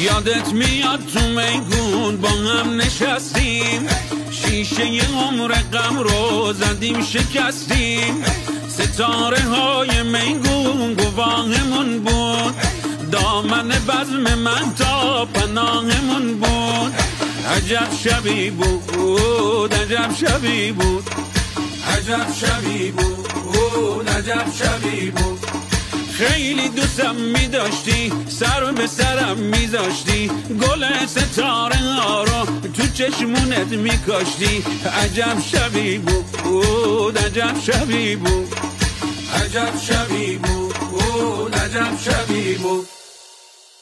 یادت میاد تو میگون با هم نشستیم، شیشه عمر غم رو زدیم شکستیم، ستاره های میگون گواهمون بود، دامن بزم من تا پناهمون بود. عجب شبی بود، عجب شبی بود، عجب شبی بود، عجب شبی بود. خیلی دوستم می سر به سرم میذاشتی، گل ستاره ها رو تو چشمونت میکاشتی. عجب شبی بود، عجب شبی بود، عجب شبی بود، عجب شبی بود.